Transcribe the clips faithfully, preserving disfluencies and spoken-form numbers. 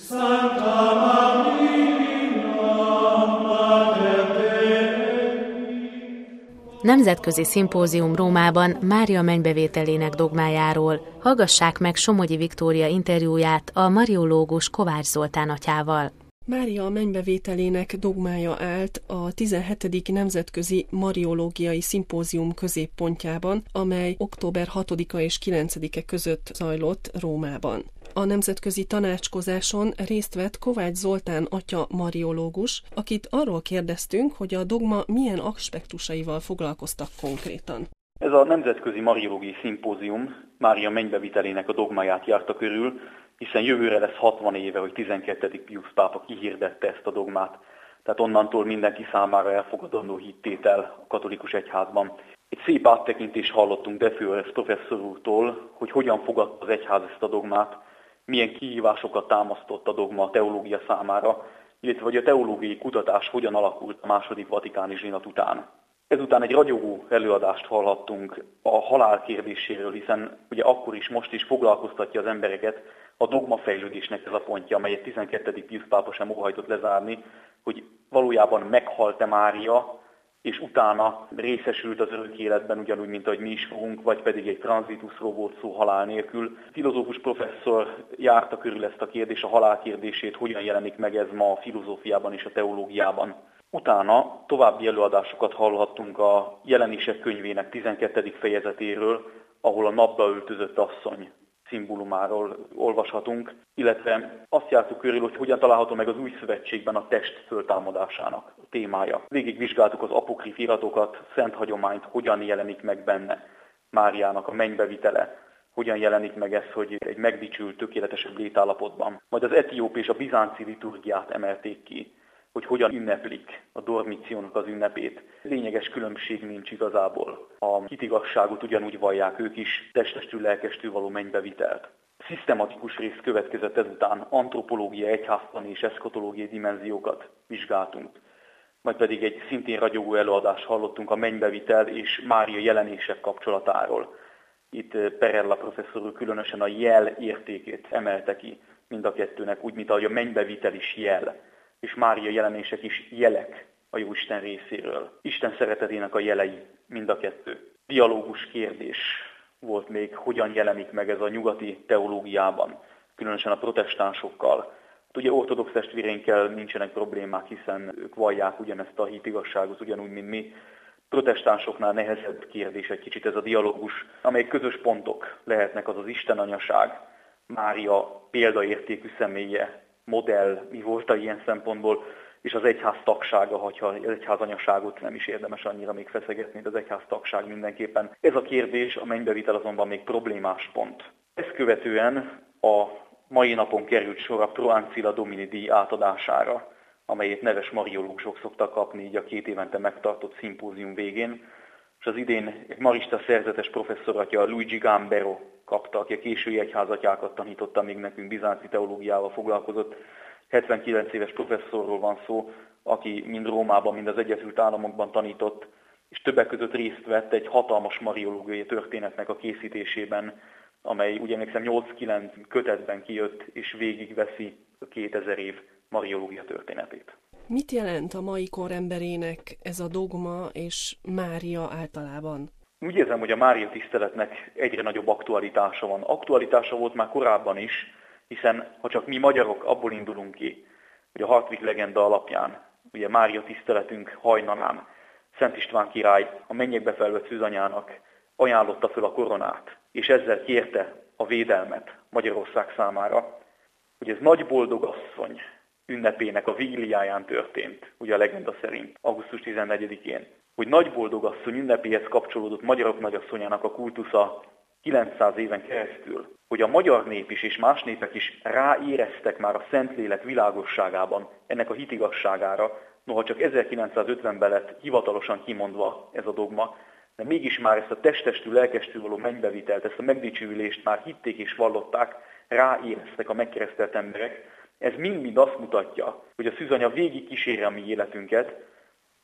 Nemzetközi szimpózium Rómában Mária mennybevételének dogmájáról. Hallgassák meg Somogyi Viktória interjúját a mariológus Kovács Zoltán atyával. Mária mennybevételének dogmája állt a tizenhetedik Nemzetközi Mariológiai Szimpózium középpontjában, amely október hatodika és kilencedike között zajlott Rómában. A nemzetközi tanácskozáson részt vett Kovács Zoltán atya mariológus, akit arról kérdeztünk, hogy a dogma milyen aspektusaival foglalkoztak konkrétan. Ez a Nemzetközi Mariológiai Szimpózium Mária mennybevételének a dogmáját járta körül, hiszen jövőre lesz hatvan éve, hogy tizenkettedik Piusz pápa kihirdette ezt a dogmát. Tehát onnantól mindenki számára elfogadandó hittétel a katolikus egyházban. Egy szép áttekintést hallottunk De Főresz professzor úrtól, hogy hogyan fogadta az egyház ezt a dogmát, milyen kihívásokat támasztott a dogma a teológia számára, illetve hogy a teológiai kutatás hogyan alakult a második vatikáni zsinat után. Ezután egy ragyogó előadást hallhattunk a halál kérdéséről, hiszen ugye akkor is, most is foglalkoztatja az embereket a dogmafejlődésnek ez a pontja, amelyet tizenkettedik Piusz pápa sem óhajtott lezárni, hogy valójában meghalt-e Mária, és utána részesült az örök életben, ugyanúgy, mint ahogy mi is fogunk, vagy pedig egy tranzitusról volt szó halál nélkül. Filozófus professzor járta körül ezt a kérdést, a halál kérdését, hogyan jelenik meg ez ma a filozófiában és a teológiában. Utána további előadásokat hallhattunk a Jelenések könyvének tizenkettedik fejezetéről, ahol a napba öltözött asszony szimbólumáról olvashatunk, illetve azt jártuk körül, hogy hogyan található meg az új szövetségben a test föltámadásának a témája. Végig vizsgáltuk az apokrif iratokat, szent hagyományt, hogyan jelenik meg benne Máriának a mennybevitele, hogyan jelenik meg ez, hogy egy megdicsült, tökéletesebb létállapotban. Majd az etióp és a bizánci liturgiát emelték ki, hogy hogyan ünneplik a dormíciónak az ünnepét. Lényeges különbség nincs igazából. A hitigasságot ugyanúgy vallják ők is, testestül, lelkestül való mennybevitelt. Szisztematikus rész következett ezután, antropológia, egyháztani és eszkatológiai dimenziókat vizsgáltunk. Majd pedig egy szintén ragyogó előadást hallottunk a mennybevitel és Mária jelenések kapcsolatáról. Itt Perella professzor úr különösen a jel értékét emelte ki mind a kettőnek, úgy, mint ahogy a mennybevitel is jel, és Mária jelenések is jelek a Jóisten részéről. Isten szeretetének a jelei mind a kettő. Dialógus kérdés volt még, hogyan jelenik meg ez a nyugati teológiában, különösen a protestánsokkal. Ugye ortodox testvéreinkkel nincsenek problémák, hiszen ők vallják ugyanezt a hitigazságot, ugyanúgy, mint mi. Protestánsoknál nehezebb kérdés egy kicsit ez a dialógus, amely közös pontok lehetnek, az az Isten anyaság, Mária példaértékű személye, modell, mi volt ilyen szempontból, és az egyház tagsága, hogyha az egyház anyaságot nem is érdemes annyira még feszegetni, de az egyház tagság mindenképpen. Ez a kérdés, a mennybevitel azonban még problémás pont. Ezt követően a mai napon került sor a Pro Ancilla Domini díj átadására, amelyet neves mariológusok szoktak kapni így a két évente megtartott szimpózium végén, és az idén egy marista szerzetes professzoratja, Luigi Gambero kapta, aki a késői egyházatyákat tanította, még nekünk bizánci teológiával foglalkozott. hetvenkilenc éves professzorról van szó, aki mind Rómában, mind az Egyesült Államokban tanított, és többek között részt vett egy hatalmas mariológiai történetnek a készítésében, amely ugye emlékszem nyolc-kilenc kötetben kijött, és végigveszi a kétezer év mariológia történetét. Mit jelent a mai kor emberének ez a dogma és Mária általában? Úgy érzem, hogy a Mária tiszteletnek egyre nagyobb aktualitása van. Aktualitása volt már korábban is, hiszen ha csak mi magyarok abból indulunk ki, hogy a Hartwig legenda alapján, ugye Mária tiszteletünk hajnalán Szent István király a mennyekbe felvett szűzanyának ajánlotta föl a koronát, és ezzel kérte a védelmet Magyarország számára, hogy ez nagy boldog asszony ünnepének a vigíliáján történt, ugye a legenda szerint, augusztus tizennegyedikén, hogy nagy boldog asszony ünnepéhez kapcsolódott magyarok nagyasszonyának a kultusza kilencszáz éven keresztül, hogy a magyar nép is és más népek is ráéreztek már a Szentlélek világosságában ennek a hitigasságára, noha csak ezerkilencszázötvenben lett hivatalosan kimondva ez a dogma, de mégis már ezt a testestül, lelkestül való mennybevitelt, ezt a megdicsülést már hitték és vallották, ráéreztek a megkeresztelt emberek. Ez mind-mind azt mutatja, hogy a szűzanya végig kíséri a mi életünket,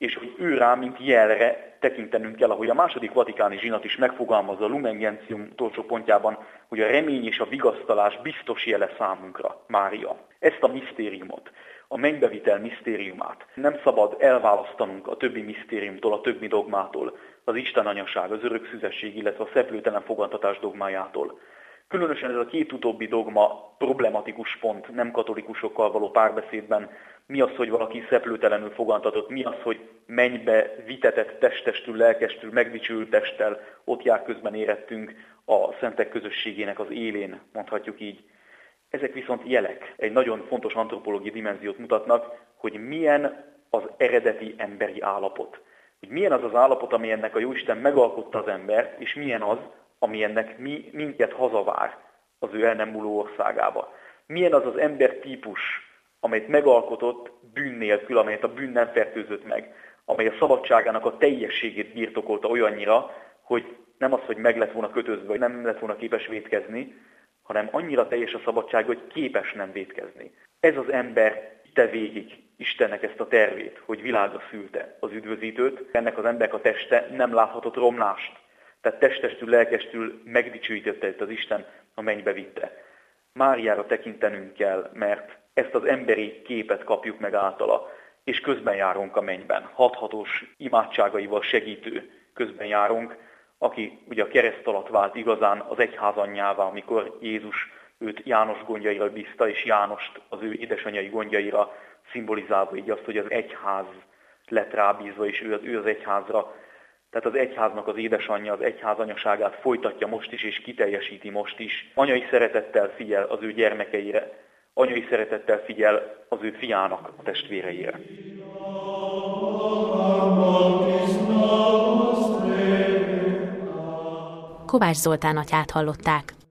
és hogy ő rá, mint jelre tekintenünk kell, ahogy a második vatikáni zsinat is megfogalmazza a Lumen Gentium utolsó pontjában, hogy a remény és a vigasztalás biztos jele számunkra, Mária. Ezt a misztériumot, a mennybevitel misztériumát nem szabad elválasztanunk a többi misztériumtól, a többi dogmától, az Isten anyaság, az örök szüzesség, illetve a szeplőtelen fogantatás dogmájától. Különösen ez a két utóbbi dogma problematikus pont nem katolikusokkal való párbeszédben. Mi az, hogy valaki szeplőtelenül fogantatott, mi az, hogy mennybe vitetett testtestül, lelkestül, megdicsült testtel, ott jár közben érettünk a szentek közösségének az élén, mondhatjuk így. Ezek viszont jelek, egy nagyon fontos antropológiai dimenziót mutatnak, hogy milyen az eredeti emberi állapot. Hogy milyen az az állapot, ami ennek a Jóisten megalkotta az embert, és milyen az, ami ennek mi, minket hazavár az ő el nem múló országába. Milyen az az embertípus, amelyet megalkotott bűn nélkül, amelyet a bűn nem fertőzött meg, amely a szabadságának a teljességét birtokolta olyannyira, hogy nem az, hogy meg lett volna kötözve, vagy nem lett volna képes vétkezni, hanem annyira teljes a szabadság, hogy képes nem vétkezni. Ez az ember te végig Istennek ezt a tervét, hogy világra szülte az üdvözítőt, ennek az embernek a teste nem láthatott romlást. Tehát testtestül, lelkestül megdicsőítette az Isten, a mennybe vitte. Máriára tekintenünk kell, mert ezt az emberi képet kapjuk meg általa, és közben járunk a mennyben. Hathatós imádságaival segítő közben járunk, aki ugye a kereszt alatt vált igazán az egyház anyjává, amikor Jézus őt János gondjaira bízta, és Jánost az ő édesanyai gondjaira szimbolizálva így azt, hogy az egyház lett rábízva, és ő az, ő az egyházra. Tehát az egyháznak az édesanyja, az egyház anyaságát folytatja most is, és kiteljesíti most is. Anyai szeretettel figyel az ő gyermekeire, anyai szeretettel figyel az ő fiának a testvéreire. Kovács Zoltán atyát hallották.